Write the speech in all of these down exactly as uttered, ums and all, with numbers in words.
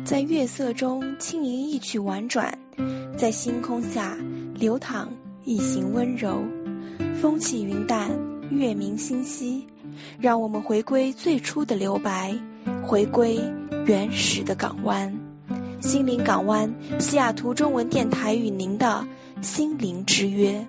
在月色中轻吟一曲婉转，在星空下流淌一行温柔。风起云淡，月明星稀，让我们回归最初的留白，回归原始的港湾。心灵港湾，西雅图中文电台与您的心灵之约。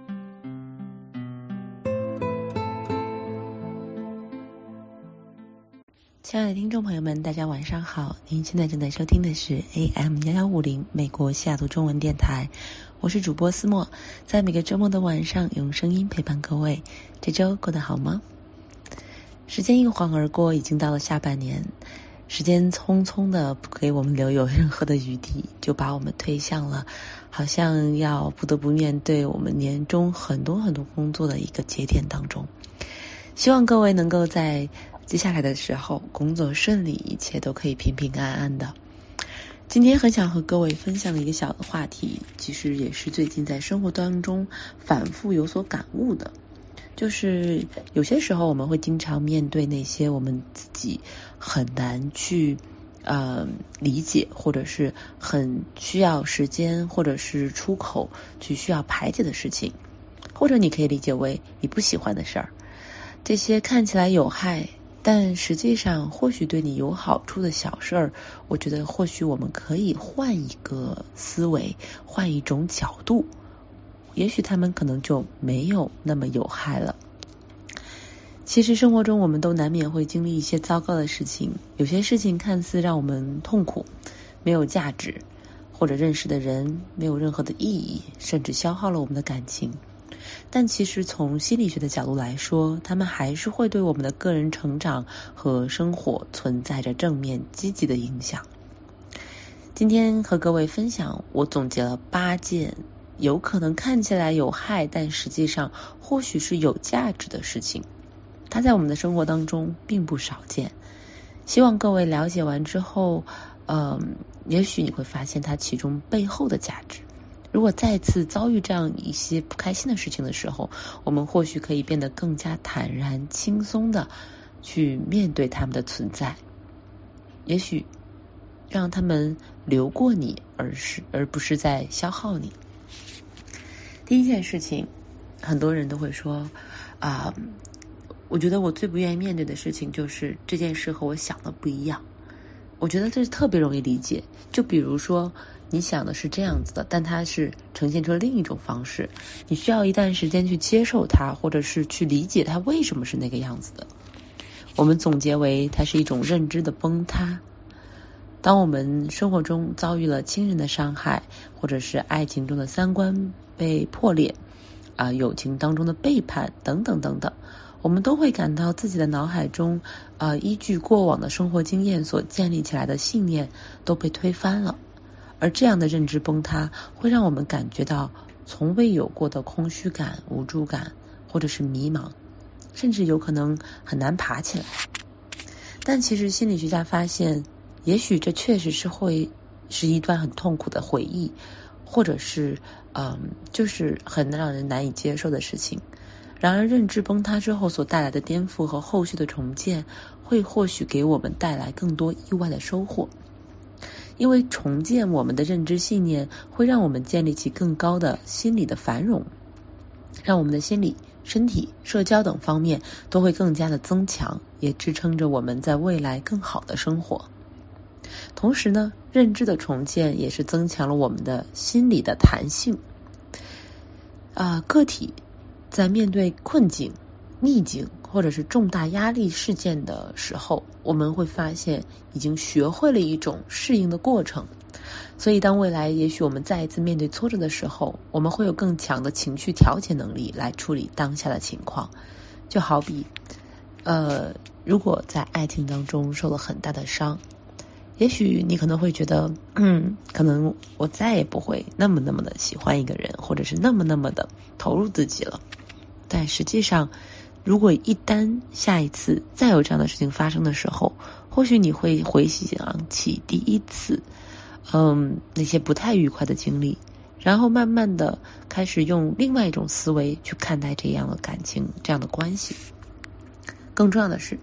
亲爱的听众朋友们，大家晚上好，您现在正在收听的是 A M 一一五零 美国西雅图中文电台，我是主播思默，在每个周末的晚上用声音陪伴各位。这周过得好吗？时间一晃而过，已经到了下半年，时间匆匆的不给我们留有任何的余地，就把我们推向了好像要不得不面对我们年终很多很多工作的一个节点当中。希望各位能够在接下来的时候工作顺利，一切都可以平平安安的。今天很想和各位分享的一个小的话题，其实也是最近在生活当中反复有所感悟的，就是有些时候我们会经常面对那些我们自己很难去呃理解，或者是很需要时间或者是出口去需要排解的事情，或者你可以理解为你不喜欢的事儿。这些看起来有害但实际上或许对你有好处的小事儿，我觉得或许我们可以换一个思维，换一种角度，也许他们可能就没有那么有害了。其实生活中我们都难免会经历一些糟糕的事情，有些事情看似让我们痛苦，没有价值，或者认识的人没有任何的意义，甚至消耗了我们的感情。但其实从心理学的角度来说，他们还是会对我们的个人成长和生活存在着正面积极的影响。今天和各位分享，我总结了八件有可能看起来有害，但实际上或许是有价值的事情，它在我们的生活当中并不少见。希望各位了解完之后，嗯，也许你会发现它其中背后的价值。如果再次遭遇这样一些不开心的事情的时候，我们或许可以变得更加坦然轻松的去面对他们的存在，也许让他们流过你，而是而不是在消耗你。第一件事情，很多人都会说啊、呃，我觉得我最不愿意面对的事情就是这件事和我想的不一样。我觉得这是特别容易理解，就比如说你想的是这样子的，但它是呈现出另一种方式，你需要一段时间去接受它，或者是去理解它为什么是那个样子的。我们总结为它是一种认知的崩塌。当我们生活中遭遇了亲人的伤害，或者是爱情中的三观被破裂啊、呃，友情当中的背叛等等等等，我们都会感到自己的脑海中呃，依据过往的生活经验所建立起来的信念都被推翻了。而这样的认知崩塌会让我们感觉到从未有过的空虚感、无助感，或者是迷茫，甚至有可能很难爬起来。但其实心理学家发现，也许这确实是会是一段很痛苦的回忆，或者是嗯，就是很让人难以接受的事情。然而认知崩塌之后所带来的颠覆和后续的重建，会或许给我们带来更多意外的收获。因为重建我们的认知信念，会让我们建立起更高的心理的繁荣，让我们的心理、身体、社交等方面都会更加的增强，也支撑着我们在未来更好的生活。同时呢，认知的重建也是增强了我们的心理的弹性。啊、呃，个体在面对困境、逆境或者是重大压力事件的时候，我们会发现已经学会了一种适应的过程。所以当未来也许我们再一次面对挫折的时候，我们会有更强的情绪调节能力来处理当下的情况。就好比呃，如果在爱情当中受了很大的伤，也许你可能会觉得嗯，可能我再也不会那么那么的喜欢一个人，或者是那么那么的投入自己了。但实际上，如果一旦下一次再有这样的事情发生的时候，或许你会回想起第一次嗯那些不太愉快的经历，然后慢慢的开始用另外一种思维去看待这样的感情，这样的关系。更重要的是，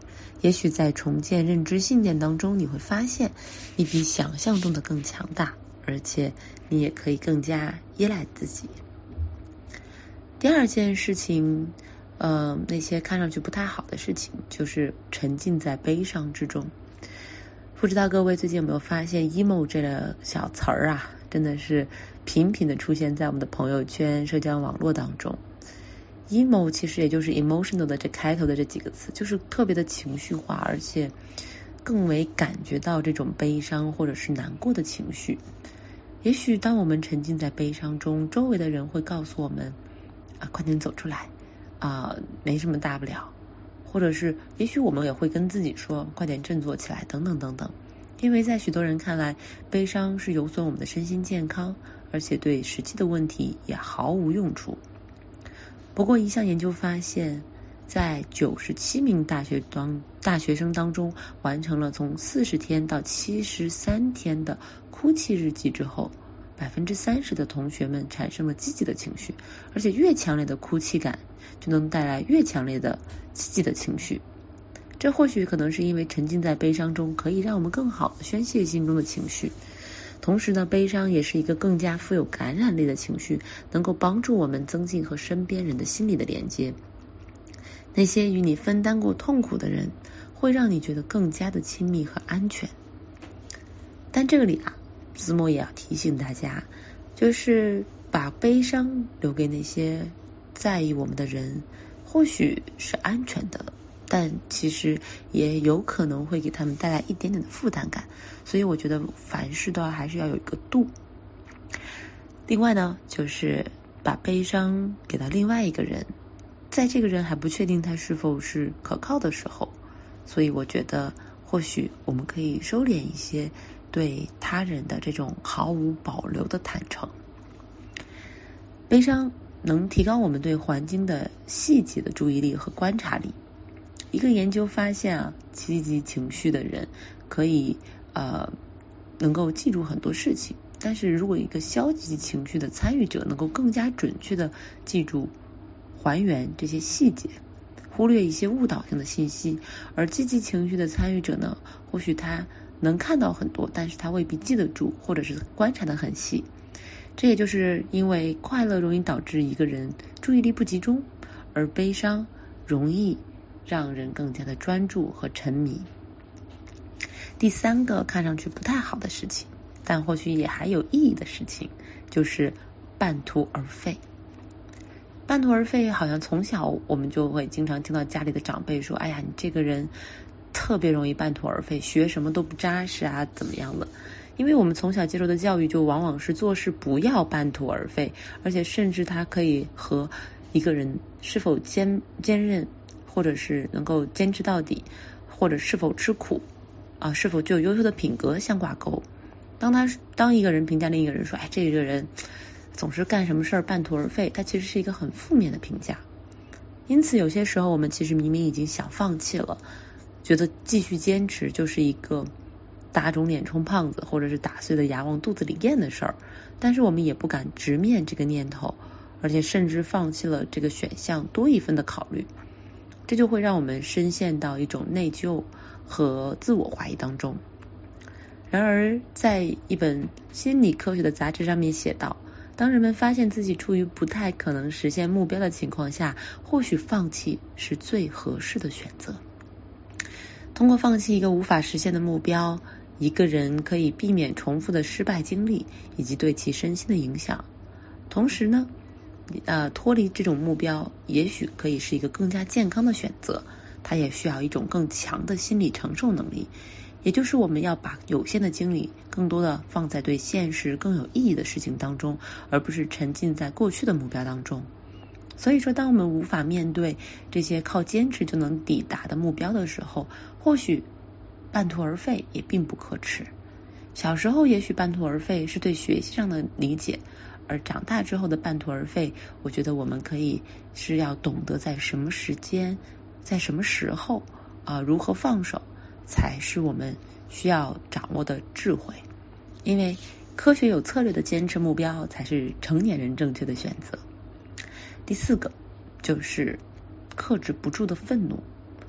也许在重建认知信念当中，你会发现你比想象中的更强大，而且你也可以更加依赖自己。第二件事情，呃，那些看上去不太好的事情，就是沉浸在悲伤之中。不知道各位最近有没有发现 emo 这个小词儿啊，真的是频频的出现在我们的朋友圈、社交网络当中。emo 其实也就是 emotional 的这开头的这几个词，就是特别的情绪化，而且更为感觉到这种悲伤或者是难过的情绪。也许当我们沉浸在悲伤中，周围的人会告诉我们啊，快点走出来啊，没什么大不了，或者是也许我们也会跟自己说快点振作起来等等等等。因为在许多人看来，悲伤是有损我们的身心健康，而且对实际的问题也毫无用处。不过一项研究发现，在九十七名大学当大学生当中完成了从四十天到七十三天的哭泣日记之后，百分之三十的同学们产生了积极的情绪，而且越强烈的哭泣感就能带来越强烈的积极的情绪。这或许可能是因为沉浸在悲伤中可以让我们更好的宣泄心中的情绪。同时呢，悲伤也是一个更加富有感染力的情绪，能够帮助我们增进和身边人的心理的连接。那些与你分担过痛苦的人，会让你觉得更加的亲密和安全。但这个里啊，子墨也要提醒大家，就是把悲伤留给那些在意我们的人，或许是安全的，但其实也有可能会给他们带来一点点的负担感，所以我觉得凡事都要还是要有一个度。另外呢，就是把悲伤给到另外一个人，在这个人还不确定他是否是可靠的时候，所以我觉得或许我们可以收敛一些对他人的这种毫无保留的坦诚。悲伤能提高我们对环境的细节的注意力和观察力。一个研究发现啊，积极情绪的人可以呃能够记住很多事情，但是如果一个消极情绪的参与者能够更加准确的记住还原这些细节，忽略一些误导性的信息，而积极情绪的参与者呢，或许他能看到很多，但是他未必记得住，或者是观察得很细。这也就是因为快乐容易导致一个人注意力不集中，而悲伤容易让人更加的专注和沉迷。第三个看上去不太好的事情，但或许也还有意义的事情，就是半途而废。半途而废好像从小我们就会经常听到家里的长辈说，哎呀，你这个人特别容易半途而废，学什么都不扎实啊，怎么样了。因为我们从小接受的教育就往往是做事不要半途而废，而且甚至它可以和一个人是否坚坚韧，或者是能够坚持到底，或者是否吃苦啊，是否具有优秀的品格相挂钩。当他当一个人评价另一个人说，哎，这个人总是干什么事儿半途而废，它其实是一个很负面的评价。因此有些时候我们其实明明已经想放弃了，觉得继续坚持就是一个打肿脸充胖子，或者是打碎了牙往肚子里咽的事儿，但是我们也不敢直面这个念头，而且甚至放弃了这个选项多一分的考虑，这就会让我们深陷到一种内疚和自我怀疑当中。然而在一本心理科学的杂志上面写道，当人们发现自己处于不太可能实现目标的情况下，或许放弃是最合适的选择。通过放弃一个无法实现的目标，一个人可以避免重复的失败经历以及对其身心的影响。同时呢，呃，脱离这种目标也许可以是一个更加健康的选择，它也需要一种更强的心理承受能力，也就是我们要把有限的精力更多的放在对现实更有意义的事情当中，而不是沉浸在过去的目标当中。所以说，当我们无法面对这些靠坚持就能抵达的目标的时候，或许半途而废也并不可耻。小时候也许半途而废是对学习上的理解，而长大之后的半途而废，我觉得我们可以是要懂得在什么时间，在什么时候啊、呃，如何放手，才是我们需要掌握的智慧。因为科学有策略的坚持目标，才是成年人正确的选择。第四个就是克制不住的愤怒。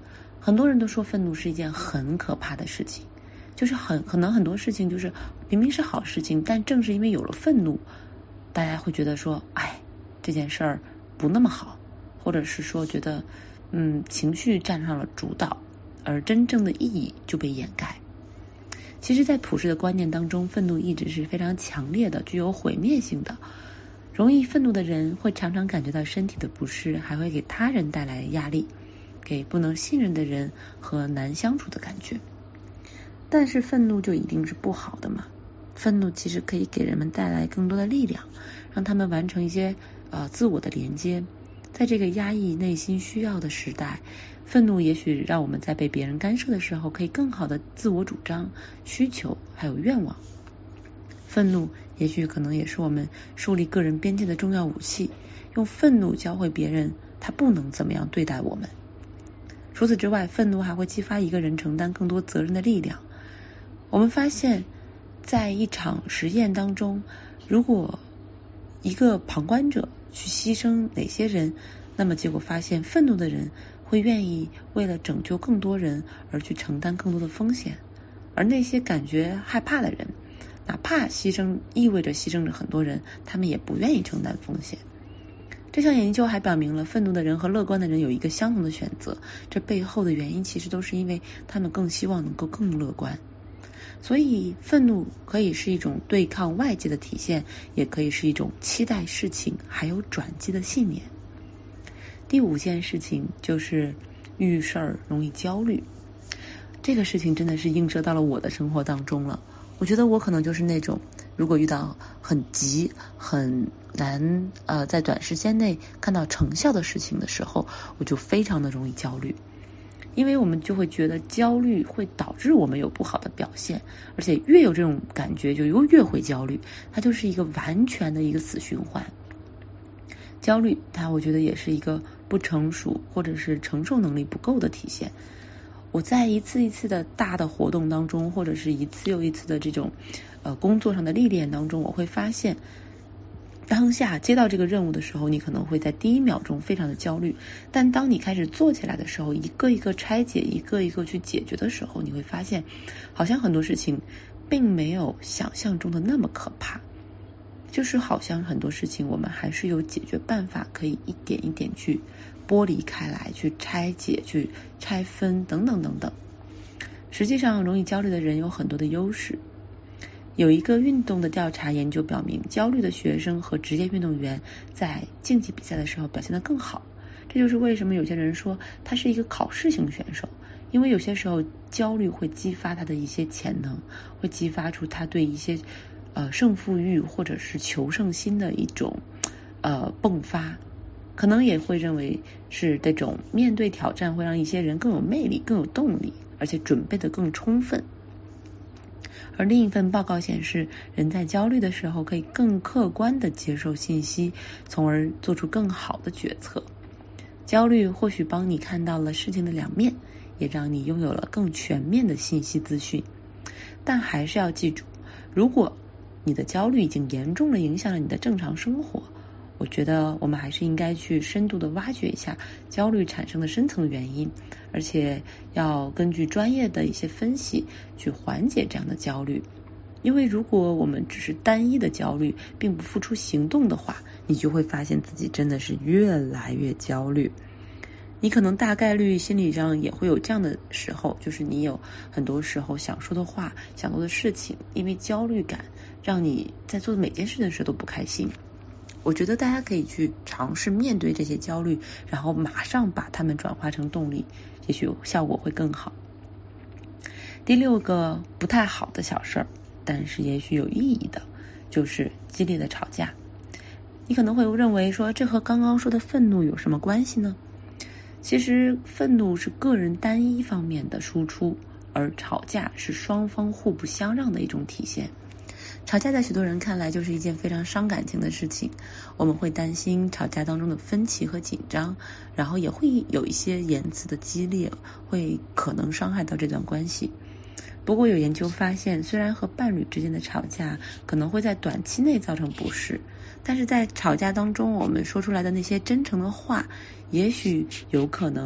很多人都说愤怒是一件很可怕的事情，就是很可能很多事情就是明明是好事情，但正是因为有了愤怒，大家会觉得说，哎，这件事儿不那么好，或者是说觉得嗯情绪占上了主导，而真正的意义就被掩盖。其实在普世的观念当中，愤怒一直是非常强烈的，具有毁灭性的。容易愤怒的人会常常感觉到身体的不适，还会给他人带来压力，给不能信任的人和难相处的感觉。但是愤怒就一定是不好的吗？愤怒其实可以给人们带来更多的力量，让他们完成一些呃自我的连接。在这个压抑内心需要的时代，愤怒也许让我们在被别人干涉的时候，可以更好的自我主张、需求还有愿望。愤怒也许可能也是我们树立个人边界的重要武器，用愤怒教会别人他不能怎么样对待我们。除此之外，愤怒还会激发一个人承担更多责任的力量。我们发现在一场实验当中，如果一个旁观者去牺牲哪些人，那么结果发现愤怒的人会愿意为了拯救更多人而去承担更多的风险，而那些感觉害怕的人，哪怕牺牲意味着牺牲着很多人，他们也不愿意承担风险。这项研究还表明了愤怒的人和乐观的人有一个相同的选择，这背后的原因其实都是因为他们更希望能够更乐观。所以愤怒可以是一种对抗外界的体现，也可以是一种期待事情还有转机的信念。第五件事情就是遇事儿容易焦虑。这个事情真的是映射到了我的生活当中了。我觉得我可能就是那种如果遇到很急很难呃在短时间内看到成效的事情的时候，我就非常的容易焦虑。因为我们就会觉得焦虑会导致我们有不好的表现，而且越有这种感觉就又越会焦虑，它就是一个完全的一个死循环。焦虑它我觉得也是一个不成熟或者是承受能力不够的体现。我在一次一次的大的活动当中，或者是一次又一次的这种呃工作上的历练当中，我会发现当下接到这个任务的时候，你可能会在第一秒钟非常的焦虑，但当你开始做起来的时候，一个一个拆解，一个一个去解决的时候，你会发现好像很多事情并没有想象中的那么可怕，就是好像很多事情我们还是有解决办法，可以一点一点去剥离开来，去拆解，去拆分等等等等。实际上容易焦虑的人有很多的优势。有一个运动的调查研究表明，焦虑的学生和职业运动员在竞技比赛的时候表现得更好。这就是为什么有些人说他是一个考试型选手，因为有些时候焦虑会激发他的一些潜能，会激发出他对一些呃胜负欲或者是求胜心的一种呃迸发，可能也会认为是这种面对挑战会让一些人更有魅力、更有动力，而且准备得更充分。而另一份报告显示，人在焦虑的时候可以更客观地接受信息，从而做出更好的决策。焦虑或许帮你看到了事情的两面，也让你拥有了更全面的信息资讯。但还是要记住，如果你的焦虑已经严重地影响了你的正常生活，我觉得我们还是应该去深度的挖掘一下焦虑产生的深层原因，而且要根据专业的一些分析去缓解这样的焦虑。因为如果我们只是单一的焦虑，并不付出行动的话，你就会发现自己真的是越来越焦虑。你可能大概率心理上也会有这样的时候，就是你有很多时候想说的话、想做的事情，因为焦虑感让你在做每件事的时候都不开心。我觉得大家可以去尝试面对这些焦虑，然后马上把它们转化成动力，也许效果会更好。第六个不太好的小事儿，但是也许有意义的，就是激烈的吵架。你可能会认为说，这和刚刚说的愤怒有什么关系呢？其实愤怒是个人单一方面的输出，而吵架是双方互不相让的一种体现。吵架在许多人看来就是一件非常伤感情的事情，我们会担心吵架当中的分歧和紧张，然后也会有一些言辞的激烈，会可能伤害到这段关系。不过有研究发现，虽然和伴侣之间的吵架可能会在短期内造成不适，但是在吵架当中我们说出来的那些真诚的话，也许有可能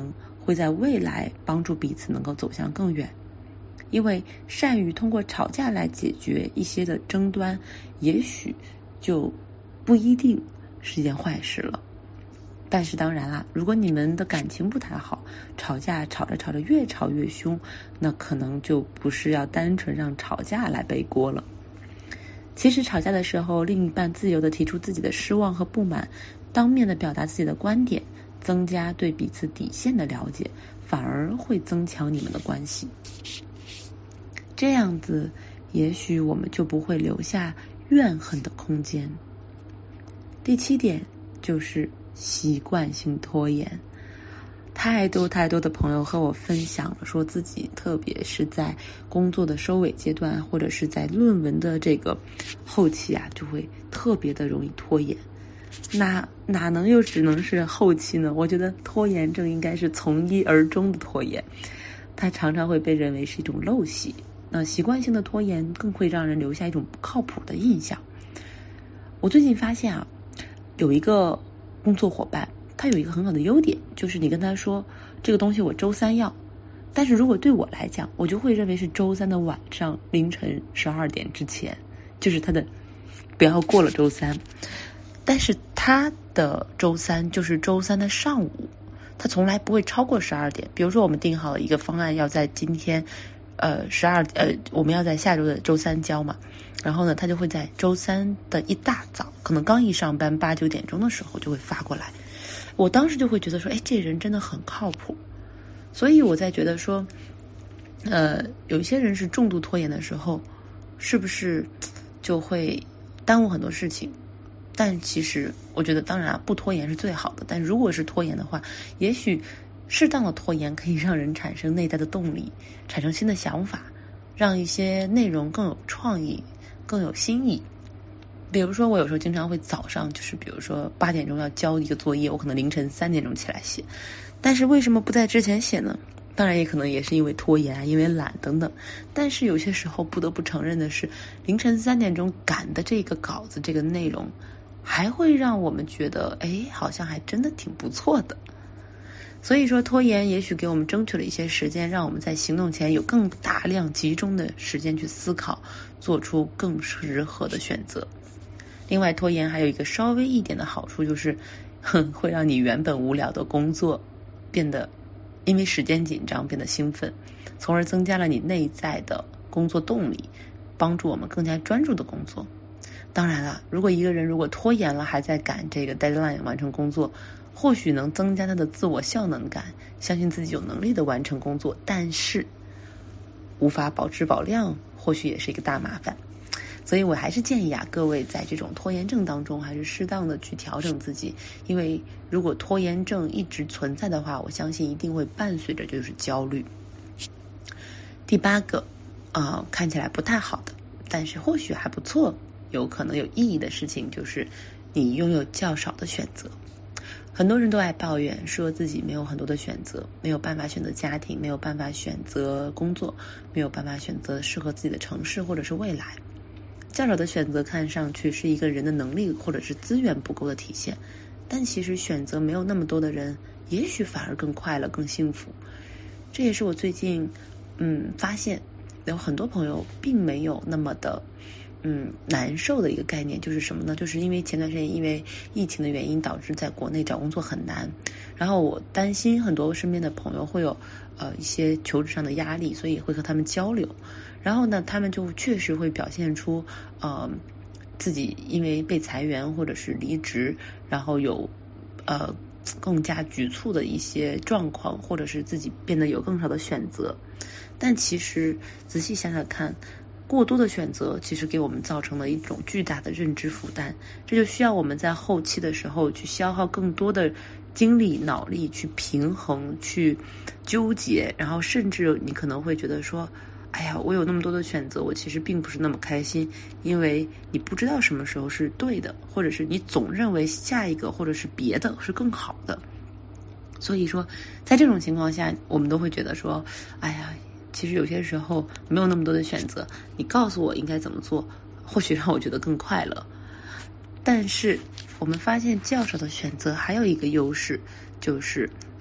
会在未来帮助彼此能够走向更远。因为善于通过吵架来解决一些的争端，也许就不一定是件坏事了。但是当然啦，如果你们的感情不太好，吵架吵着吵着越吵越凶，那可能就不是要单纯让吵架来背锅了。其实吵架的时候，另一半自由地提出自己的失望和不满，当面的表达自己的观点，增加对彼此底线的了解，反而会增强你们的关系。这样子，也许我们就不会留下怨恨的空间。第七点就是习惯性拖延。太多太多的朋友和我分享了，说自己特别是在工作的收尾阶段，或者是在论文的这个后期啊，就会特别的容易拖延。哪哪能又只能是后期呢？我觉得拖延症应该是从一而终的拖延，它常常会被认为是一种陋习。那习惯性的拖延更会让人留下一种不靠谱的印象。我最近发现啊，有一个工作伙伴，他有一个很好的优点，就是你跟他说这个东西我周三要，但是如果对我来讲，我就会认为是周三的晚上凌晨十二点之前，就是他的不要过了周三。但是他的周三就是周三的上午，他从来不会超过十二点。比如说我们定好了一个方案，要在今天呃十二呃我们要在下周的周三交嘛，然后呢他就会在周三的一大早，可能刚一上班八九点钟的时候就会发过来。我当时就会觉得说，哎，这人真的很靠谱。所以我在觉得说呃有一些人是重度拖延的时候，是不是就会耽误很多事情。但其实我觉得当然不拖延是最好的，但如果是拖延的话，也许适当的拖延可以让人产生内在的动力，产生新的想法，让一些内容更有创意，更有新意。比如说我有时候经常会早上就是比如说八点钟要交一个作业，我可能凌晨三点钟起来写，但是为什么不在之前写呢？当然也可能也是因为拖延，因为懒等等。但是有些时候不得不承认的是，凌晨三点钟赶的这个稿子，这个内容还会让我们觉得，哎，好像还真的挺不错的。所以说拖延也许给我们争取了一些时间，让我们在行动前有更大量集中的时间去思考，做出更适合的选择。另外拖延还有一个稍微一点的好处，就是哼会让你原本无聊的工作变得因为时间紧张变得兴奋，从而增加了你内在的工作动力，帮助我们更加专注的工作。当然了，如果一个人如果拖延了还在赶这个 deadline 完成工作，或许能增加他的自我效能感，相信自己有能力的完成工作，但是无法保质保量，或许也是一个大麻烦。所以我还是建议啊，各位在这种拖延症当中还是适当的去调整自己，因为如果拖延症一直存在的话，我相信一定会伴随着就是焦虑。第八个呃，看起来不太好的，但是或许还不错，有可能有意义的事情，就是你拥有较少的选择。很多人都爱抱怨，说自己没有很多的选择，没有办法选择家庭，没有办法选择工作，没有办法选择适合自己的城市或者是未来。较少的选择看上去是一个人的能力或者是资源不够的体现，但其实选择没有那么多的人，也许反而更快乐更幸福。这也是我最近嗯发现有很多朋友并没有那么的嗯难受的一个概念，就是什么呢？就是因为前段时间因为疫情的原因导致在国内找工作很难，然后我担心很多身边的朋友会有呃一些求职上的压力，所以会和他们交流。然后呢，他们就确实会表现出呃自己因为被裁员或者是离职，然后有呃更加局促的一些状况，或者是自己变得有更少的选择。但其实仔细想想看，过多的选择其实给我们造成了一种巨大的认知负担，这就需要我们在后期的时候去消耗更多的精力脑力去平衡去纠结，然后甚至你可能会觉得说，哎呀，我有那么多的选择，我其实并不是那么开心，因为你不知道什么时候是对的，或者是你总认为下一个或者是别的是更好的。所以说在这种情况下，我们都会觉得说，哎呀，其实有些时候没有那么多的选择，你告诉我应该怎么做，或许让我觉得更快乐。但是我们发现较少的选择还有一个优势，就是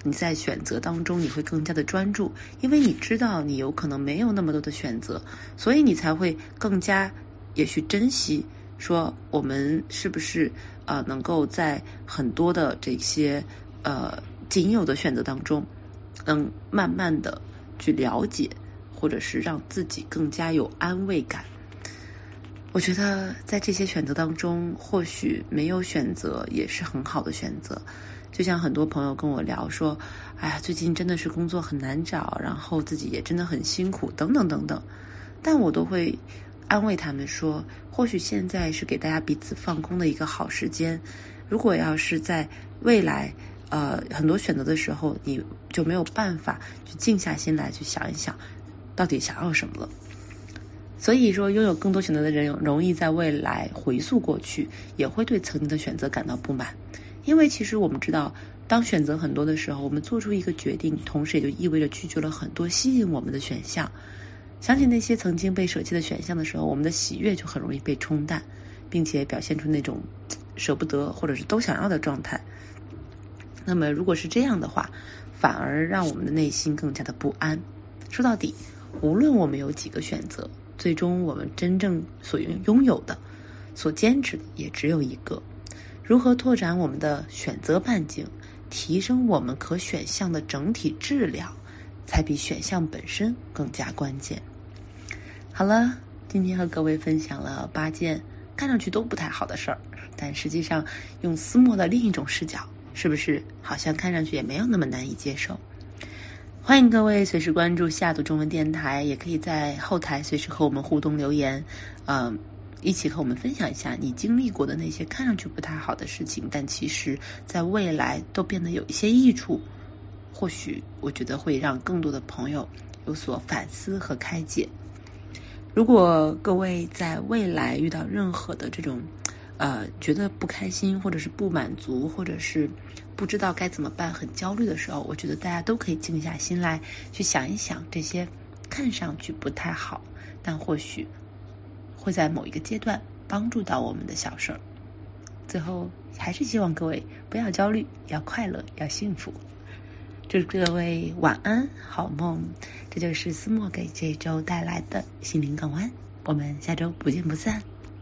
你在选择当中你会更加的专注，因为你知道你有可能没有那么多的选择，所以你才会更加也许珍惜说我们是不是呃能够在很多的这些呃仅有的选择当中能慢慢的去了解，或者是让自己更加有安慰感。我觉得在这些选择当中，或许没有选择也是很好的选择。就像很多朋友跟我聊说，哎呀，最近真的是工作很难找，然后自己也真的很辛苦，等等等等。但我都会安慰他们说，或许现在是给大家彼此放空的一个好时间。如果要是在未来呃很多选择的时候，你就没有办法去静下心来去想一想，到底想要什么了。所以说，拥有更多选择的人容易在未来回溯过去，也会对曾经的选择感到不满。因为其实我们知道，当选择很多的时候，我们做出一个决定，同时也就意味着拒绝了很多吸引我们的选项。想起那些曾经被舍弃的选项的时候，我们的喜悦就很容易被冲淡，并且表现出那种舍不得或者是都想要的状态。那么如果是这样的话，反而让我们的内心更加的不安。说到底，无论我们有几个选择，最终我们真正所拥有的，所坚持的也只有一个。如何拓展我们的选择半径，提升我们可选项的整体质量，才比选项本身更加关键。好了，今天和各位分享了八件看上去都不太好的事儿，但实际上用思默的另一种视角，是不是好像看上去也没有那么难以接受？欢迎各位随时关注西雅图中文电台，也可以在后台随时和我们互动留言，嗯，一起和我们分享一下你经历过的那些看上去不太好的事情，但其实在未来都变得有一些益处。或许我觉得会让更多的朋友有所反思和开解。如果各位在未来遇到任何的这种呃觉得不开心，或者是不满足，或者是不知道该怎么办，很焦虑的时候，我觉得大家都可以静下心来去想一想这些看上去不太好，但或许会在某一个阶段帮助到我们的小事儿。最后还是希望各位不要焦虑，要快乐，要幸福。祝各位晚安好梦，这就是思默给这周带来的心灵港湾，我们下周不见不散。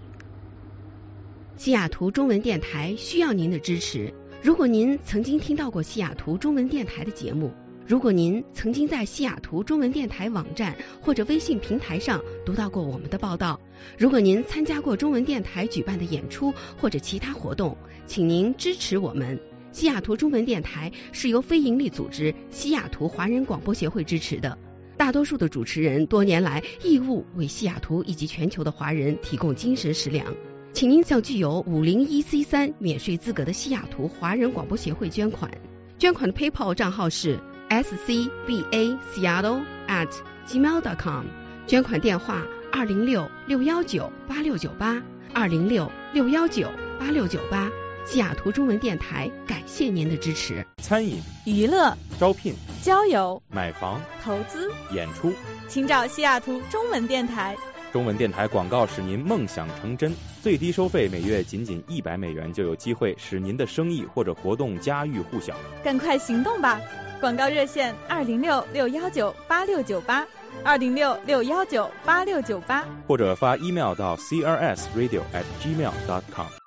西雅图中文电台需要您的支持。如果您曾经听到过西雅图中文电台的节目，如果您曾经在西雅图中文电台网站或者微信平台上读到过我们的报道，如果您参加过中文电台举办的演出或者其他活动，请您支持我们。西雅图中文电台是由非营利组织西雅图华人广播协会支持的，大多数的主持人多年来义务为西雅图以及全球的华人提供精神食粮。请您向具有五零一 C 三 免税资格的西雅图华人广播协会捐款，捐款的 PayPal 账号是 s c b a seattle at gmail dot com， 捐款电话二零六六一九八六九八二零六六一九八六九八。西雅图中文电台感谢您的支持。 餐饮、 娱乐、 招聘、 交友、 买房、 投资、 演出， 请找西雅图中文电台。 中文电台广告使您梦想成真，最低收费每月仅仅一百美元，就有机会使您的生意或者活动家喻户晓。 赶快行动吧！广告热线二零六六一九八六九八二零六六一九八六九八， 或者发 email 到 c r s radio at gmail dot com。